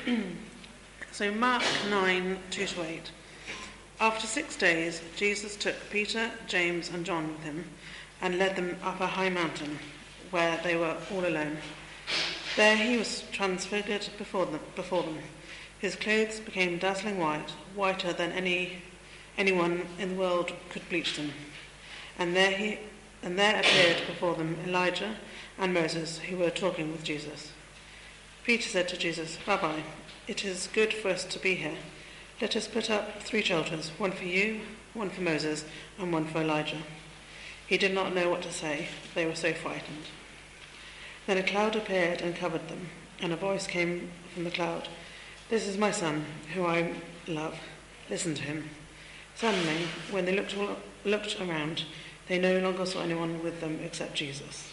So Mark 9, 2-8. After 6 days, Jesus took Peter, James and John with him and led them up a high mountain where they were all alone. There he was transfigured before them. His clothes became dazzling white, whiter than anyone in the world could bleach them. And there appeared before them Elijah and Moses, who were talking with Jesus. Peter said to Jesus, "Rabbi, it is good for us to be here. Let us put up 3 shelters, one for you, one for Moses, and one for Elijah." He did not know what to say. They were so frightened. Then a cloud appeared and covered them, and a voice came from the cloud. "This is my son, who I love. Listen to him." Suddenly, when they looked around, they no longer saw anyone with them except Jesus.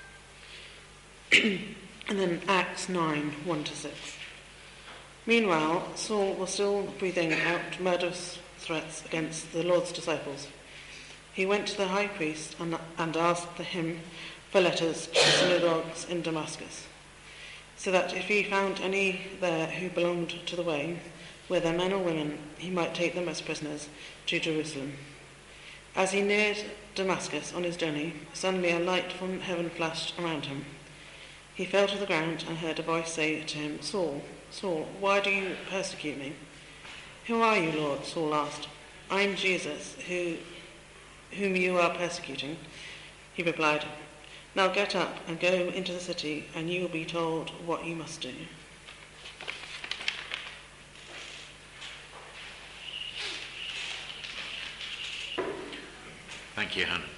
And then Acts 9, 1-6. Meanwhile, Saul was still breathing out murderous threats against the Lord's disciples. He went to the high priest and asked him for letters to synagogues in Damascus, so that if he found any there who belonged to the way, whether men or women, he might take them as prisoners to Jerusalem. As he neared Damascus on his journey, suddenly a light from heaven flashed around him. He fell to the ground and heard a voice say to him, "Saul, Saul, why do you persecute me?" "Who are you, Lord?" Saul asked. "I'm Jesus, whom you are persecuting." He replied, "Now get up and go into the city, and you will be told what you must do." Thank you, Hannah.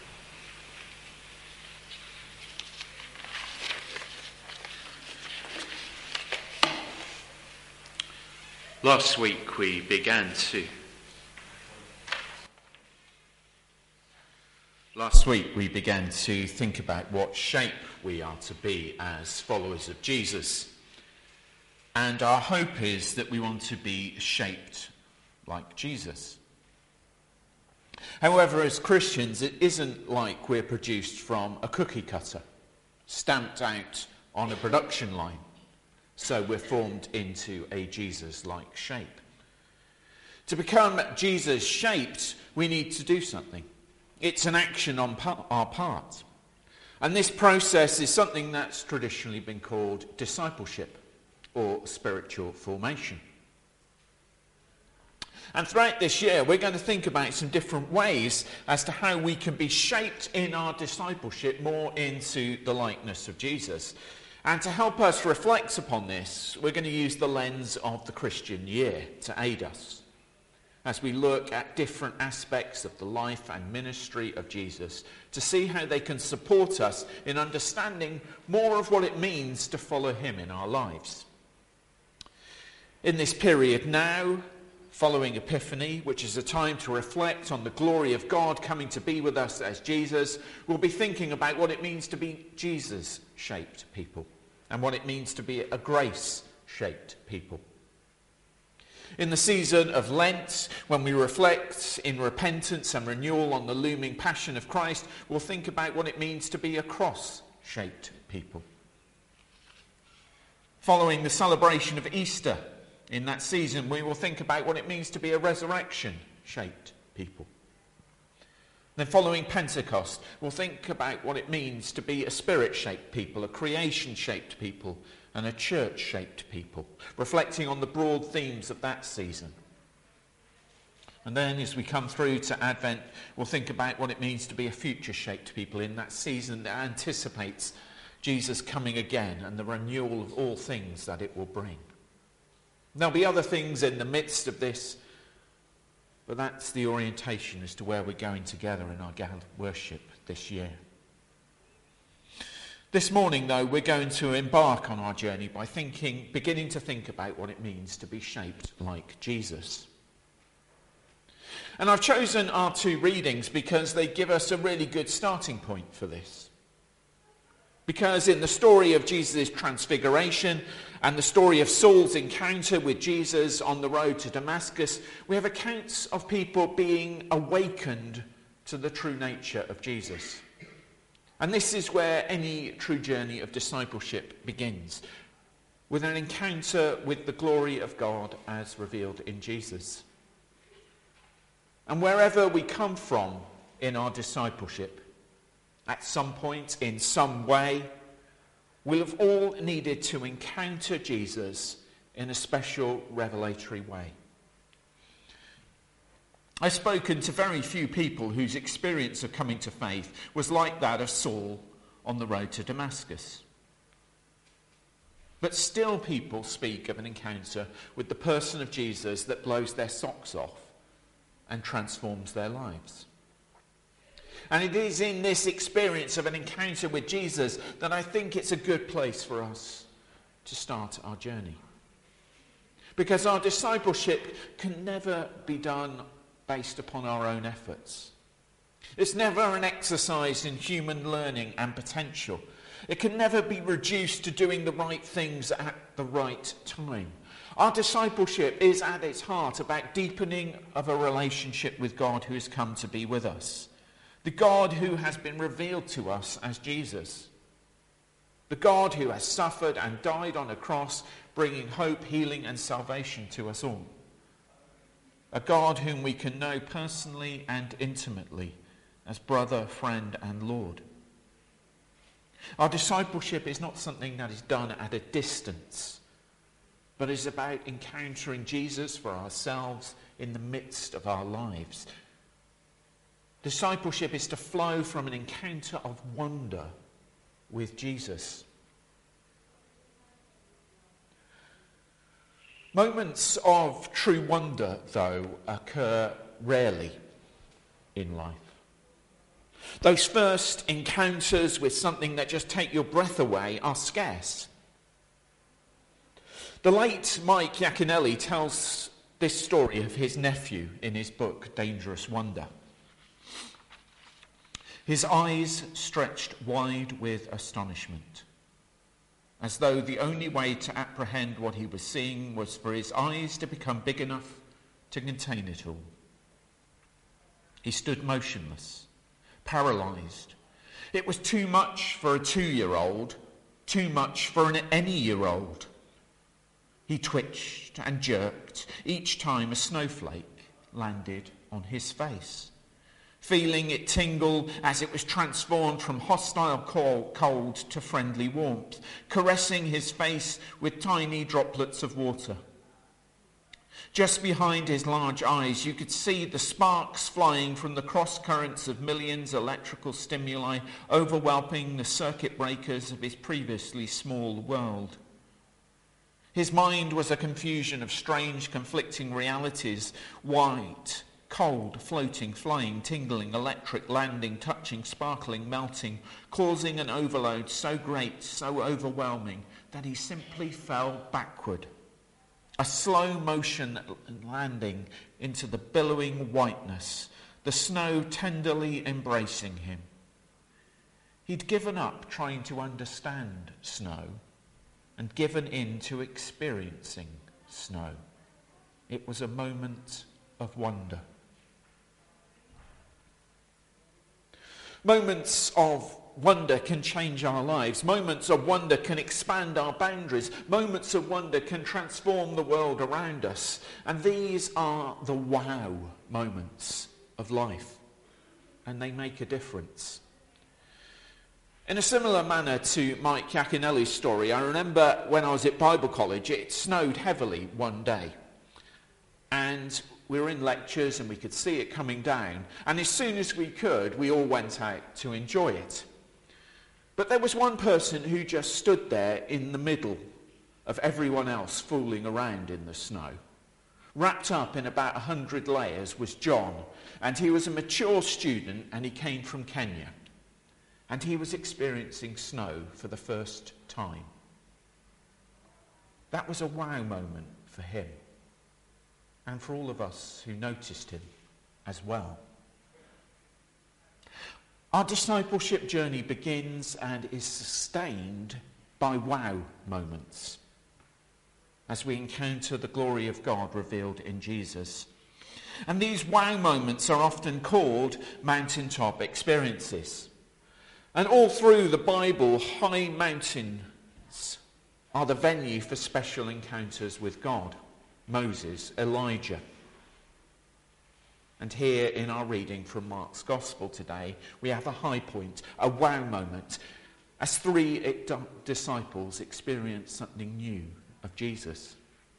Last week we began to think about what shape we are to be as followers of Jesus. And our hope is that we want to be shaped like Jesus. However, as Christians, it isn't like we're produced from a cookie cutter, stamped out on a production line, so we're formed into a Jesus-like shape. To become Jesus-shaped, we need to do something. It's an action on our part. And this process is something that's traditionally been called discipleship or spiritual formation. And throughout this year, we're going to think about some different ways as to how we can be shaped in our discipleship more into the likeness of Jesus. And to help us reflect upon this, we're going to use the lens of the Christian year to aid us as we look at different aspects of the life and ministry of Jesus to see how they can support us in understanding more of what it means to follow him in our lives. In this period now, following Epiphany, which is a time to reflect on the glory of God coming to be with us as Jesus, we'll be thinking about what it means to be Jesus-shaped people and what it means to be a grace-shaped people. In the season of Lent, when we reflect in repentance and renewal on the looming passion of Christ, we'll think about what it means to be a cross-shaped people. Following the celebration of Easter, in that season, we will think about what it means to be a resurrection-shaped people. Then following Pentecost, we'll think about what it means to be a spirit-shaped people, a creation-shaped people, and a church-shaped people, reflecting on the broad themes of that season. And then as we come through to Advent, we'll think about what it means to be a future-shaped people in that season that anticipates Jesus coming again and the renewal of all things that it will bring. There'll be other things in the midst of this, but that's the orientation as to where we're going together in our worship this year. This morning, though, we're going to embark on our journey by beginning to think about what it means to be shaped like Jesus. And I've chosen our 2 readings because they give us a really good starting point for this. Because in the story of Jesus' transfiguration and the story of Saul's encounter with Jesus on the road to Damascus, we have accounts of people being awakened to the true nature of Jesus. And this is where any true journey of discipleship begins. with an encounter with the glory of God as revealed in Jesus. And wherever we come from in our discipleship, at some point, in some way, we'll have all needed to encounter Jesus in a special revelatory way. I've spoken to very few people whose experience of coming to faith was like that of Saul on the road to Damascus. But still people speak of an encounter with the person of Jesus that blows their socks off and transforms their lives. And it is in this experience of an encounter with Jesus that I think it's a good place for us to start our journey. Because our discipleship can never be done based upon our own efforts. It's never an exercise in human learning and potential. It can never be reduced to doing the right things at the right time. Our discipleship is at its heart about deepening of a relationship with God who has come to be with us. The God who has been revealed to us as Jesus. The God who has suffered and died on a cross, bringing hope, healing and salvation to us all. A God whom we can know personally and intimately as brother, friend and Lord. Our discipleship is not something that is done at a distance, but is about encountering Jesus for ourselves in the midst of our lives. Discipleship is to flow from an encounter of wonder with Jesus. Moments of true wonder, though, occur rarely in life. Those first encounters with something that just take your breath away are scarce. The late Mike Yaconelli tells this story of his nephew in his book, Dangerous Wonder. His eyes stretched wide with astonishment, as though the only way to apprehend what he was seeing was for his eyes to become big enough to contain it all. He stood motionless, paralysed. It was too much for a 2-year-old, too much for an any-year-old. He twitched and jerked each time a snowflake landed on his face, feeling it tingle as it was transformed from hostile cold to friendly warmth, caressing his face with tiny droplets of water. Just behind his large eyes, you could see the sparks flying from the cross currents of millions of electrical stimuli overwhelming the circuit breakers of his previously small world. His mind was a confusion of strange, conflicting realities, white, cold, floating, flying, tingling, electric, landing, touching, sparkling, melting, causing an overload so great, so overwhelming, that he simply fell backward. A slow motion landing into the billowing whiteness, the snow tenderly embracing him. He'd given up trying to understand snow and given in to experiencing snow. It was a moment of wonder. Moments of wonder can change our lives. Moments of wonder can expand our boundaries. Moments of wonder can transform the world around us. And these are the wow moments of life. And they make a difference. In a similar manner to Mike Yaconelli's story, I remember when I was at Bible college, it snowed heavily one day. And we were in lectures and we could see it coming down. And as soon as we could, we all went out to enjoy it. But there was one person who just stood there in the middle of everyone else fooling around in the snow. Wrapped up in about 100 layers was John, and he was a mature student and he came from Kenya. And he was experiencing snow for the first time. That was a wow moment for him, and for all of us who noticed him as well. Our discipleship journey begins and is sustained by wow moments as we encounter the glory of God revealed in Jesus. And these wow moments are often called mountaintop experiences. And all through the Bible, high mountains are the venue for special encounters with God. Moses, Elijah. And here in our reading from Mark's Gospel today, we have a high point, a wow moment, as three disciples experience something new of Jesus.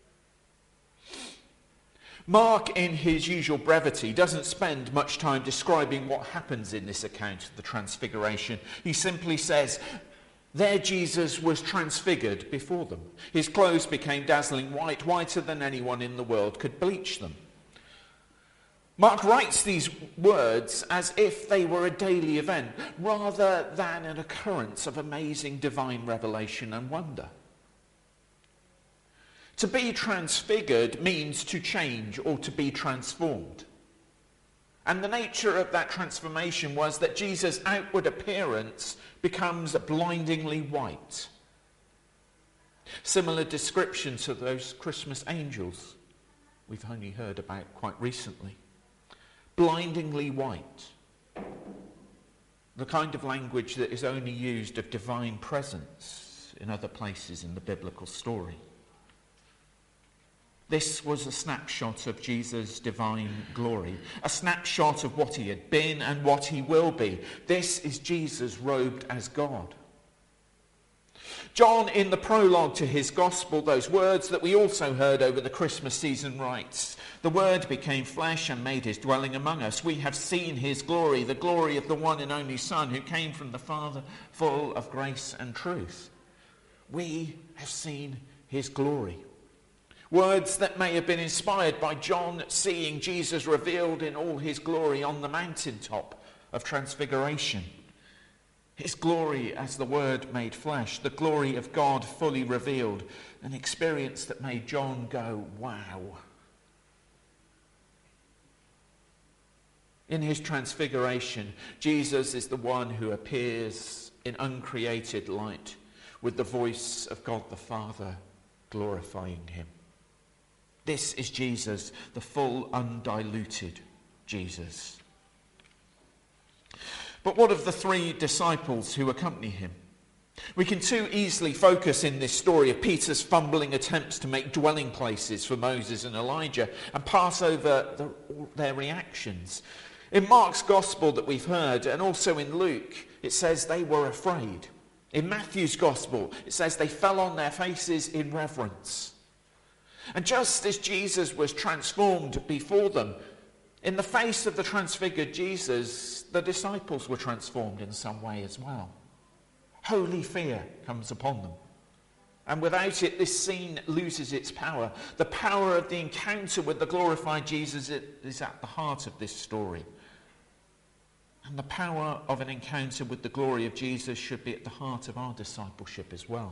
Mark, in his usual brevity, doesn't spend much time describing what happens in this account of the Transfiguration. He simply says, there Jesus was transfigured before them. His clothes became dazzling white, whiter than anyone in the world could bleach them. Mark writes these words as if they were a daily event, rather than an occurrence of amazing divine revelation and wonder. To be transfigured means to change or to be transformed. And the nature of that transformation was that Jesus' outward appearance becomes blindingly white. Similar description to those Christmas angels we've only heard about quite recently. Blindingly white. The kind of language that is only used of divine presence in other places in the biblical story. This was a snapshot of Jesus' divine glory, a snapshot of what he had been and what he will be. This is Jesus robed as God. John, in the prologue to his gospel, those words that we also heard over the Christmas season, writes, "The Word became flesh and made his dwelling among us. We have seen his glory, the glory of the one and only Son who came from the Father, full of grace and truth." We have seen his glory. Words that may have been inspired by John seeing Jesus revealed in all his glory on the mountaintop of Transfiguration. His glory as the Word made flesh, the glory of God fully revealed, an experience that made John go, wow. In his transfiguration, Jesus is the one who appears in uncreated light with the voice of God the Father glorifying him. This is Jesus, the full, undiluted Jesus. But what of the three disciples who accompany him? We can too easily focus in this story of Peter's fumbling attempts to make dwelling places for Moses and Elijah and pass over their reactions. In Mark's Gospel that we've heard, and also in Luke, it says they were afraid. In Matthew's Gospel, it says they fell on their faces in reverence. And just as Jesus was transformed before them, in the face of the transfigured Jesus, the disciples were transformed in some way as well. Holy fear comes upon them. And without it, this scene loses its power. The power of the encounter with the glorified Jesus is at the heart of this story. And the power of an encounter with the glory of Jesus should be at the heart of our discipleship as well.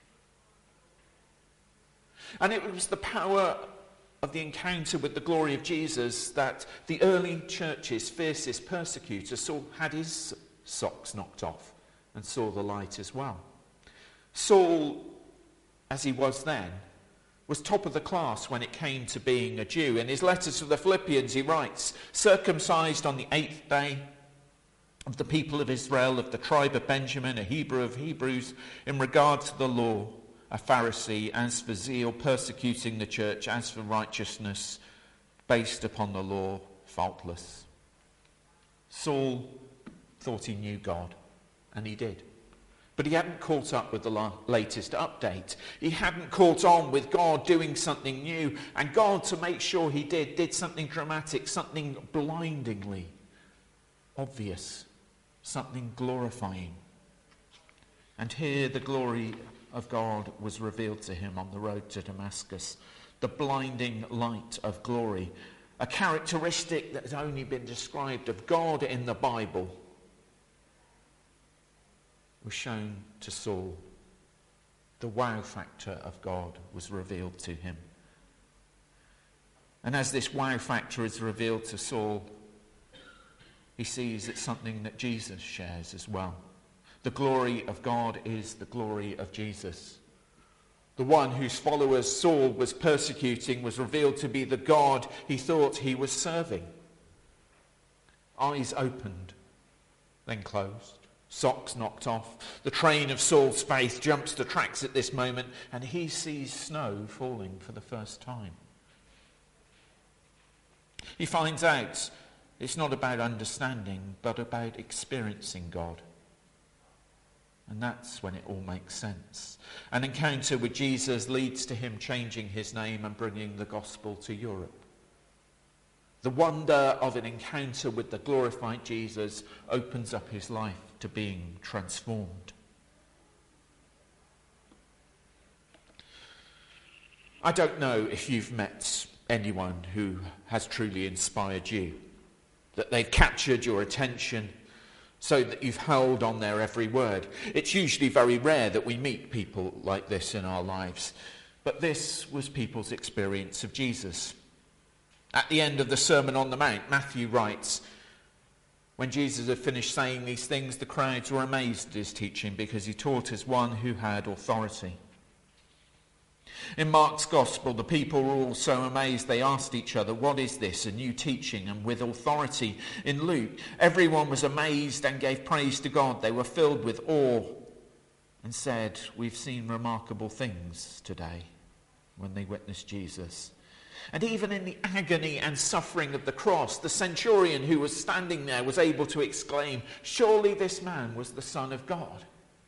And it was the power of the encounter with the glory of Jesus that the early church's fiercest persecutor had his socks knocked off and saw the light as well. Saul, as he was then, was top of the class when it came to being a Jew. In his letter to the Philippians, he writes, "Circumcised on the 8th day, of the people of Israel, of the tribe of Benjamin, a Hebrew of Hebrews, in regard to the law, a Pharisee, as for zeal, persecuting the church, as for righteousness, based upon the law, faultless." Saul thought he knew God, and he did. But he hadn't caught up with the latest update. He hadn't caught on with God doing something new, and God, to make sure he did something dramatic, something blindingly obvious, something glorifying. And here the glory of God was revealed to him on the road to Damascus. The blinding light of glory, a characteristic that has only been described of God in the Bible, was shown to Saul. The wow factor of God was revealed to him. And as this wow factor is revealed to Saul, he sees it's something that Jesus shares as well. The glory of God is the glory of Jesus. The one whose followers Saul was persecuting was revealed to be the God he thought he was serving. Eyes opened, then closed. Socks knocked off. The train of Saul's faith jumps the tracks at this moment, and he sees snow falling for the first time. He finds out it's not about understanding, but about experiencing God. And that's when it all makes sense. An encounter with Jesus leads to him changing his name and bringing the gospel to Europe. The wonder of an encounter with the glorified Jesus opens up his life to being transformed. I don't know if you've met anyone who has truly inspired you, that they've captured your attention so that you've held on their every word. It's usually very rare that we meet people like this in our lives, but this was people's experience of Jesus. At the end of the Sermon on the Mount, Matthew writes, when Jesus had finished saying these things, the crowds were amazed at his teaching because he taught as one who had authority. In Mark's Gospel, the people were all so amazed they asked each other, "What is this, a new teaching and with authority?" In Luke, everyone was amazed and gave praise to God. They were filled with awe and said, "We've seen remarkable things today," when they witnessed Jesus. And even in the agony and suffering of the cross, the centurion who was standing there was able to exclaim, "Surely this man was the Son of God."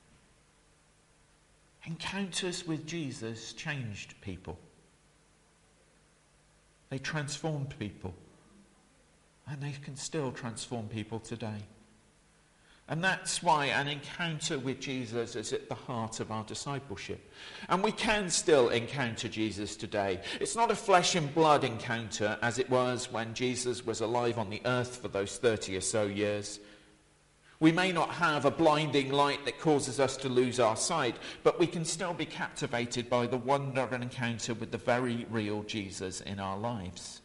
Encounters with Jesus changed people. They transformed people. And they can still transform people today. And that's why an encounter with Jesus is at the heart of our discipleship. And we can still encounter Jesus today. It's not a flesh and blood encounter as it was when Jesus was alive on the earth for those 30 or so years. We may not have a blinding light that causes us to lose our sight, but we can still be captivated by the wonder of an encounter with the very real Jesus in our lives.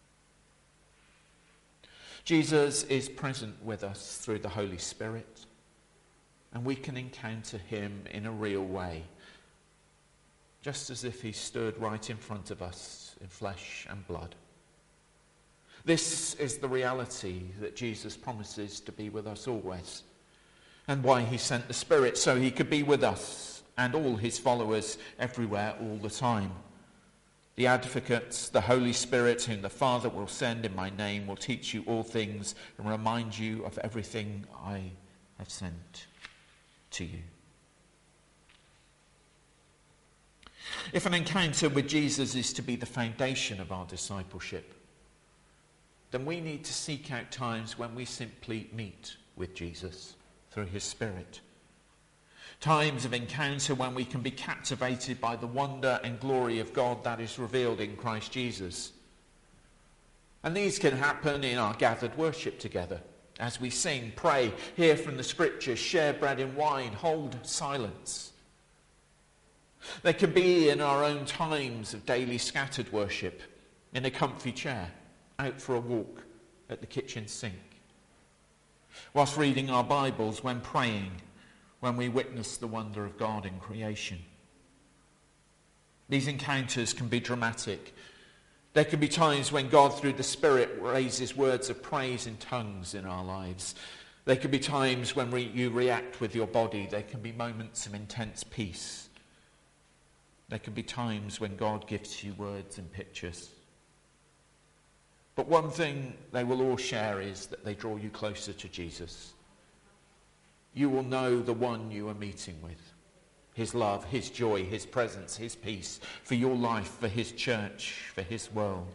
Jesus is present with us through the Holy Spirit, and we can encounter him in a real way, just as if he stood right in front of us in flesh and blood. This is the reality that Jesus promises to be with us always, and why he sent the Spirit, so he could be with us and all his followers everywhere all the time. The Advocate, the Holy Spirit, whom the Father will send in my name, will teach you all things and remind you of everything I have sent to you. If an encounter with Jesus is to be the foundation of our discipleship, then we need to seek out times when we simply meet with Jesus through his Spirit. Times of encounter when we can be captivated by the wonder and glory of God that is revealed in Christ Jesus. And these can happen in our gathered worship together, as we sing, pray, hear from the scriptures, share bread and wine, hold silence. They can be in our own times of daily scattered worship, in a comfy chair, out for a walk at the kitchen sink, whilst reading our Bibles, when praying, when we witness the wonder of God in creation. These encounters can be dramatic. There can be times when God, through the Spirit, raises words of praise in tongues in our lives. There can be times when you react with your body. There can be moments of intense peace. There can be times when God gives you words and pictures. But one thing they will all share is that they draw you closer to Jesus. You will know the one you are meeting with. His love, his joy, his presence, his peace for your life, for his church, for his world.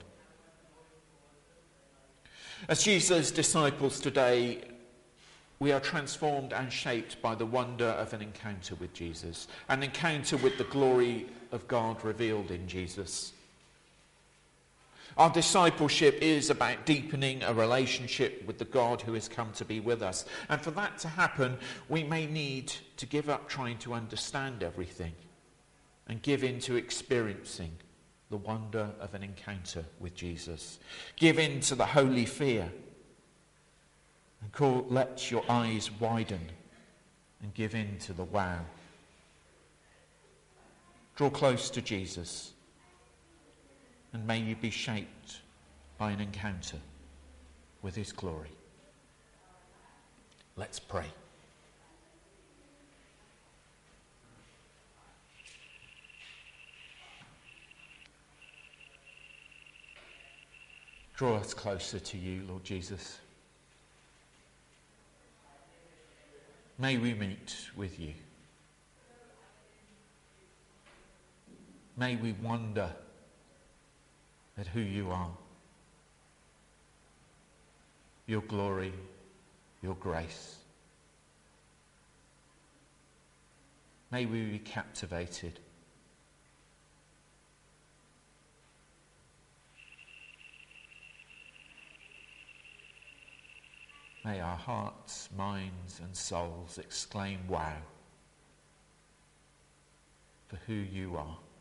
As Jesus' disciples today, we are transformed and shaped by the wonder of an encounter with Jesus. An encounter with the glory of God revealed in Jesus. Our discipleship is about deepening a relationship with the God who has come to be with us. And for that to happen, we may need to give up trying to understand everything and give in to experiencing the wonder of an encounter with Jesus. Give in to the holy fear and let your eyes widen and give in to the wow. Draw close to Jesus. And may you be shaped by an encounter with his glory. Let's pray. Draw us closer to you, Lord Jesus. May we meet with you. May we wonder at who you are. Your glory, your grace. May we be captivated. May our hearts, minds and souls exclaim, wow, for who you are.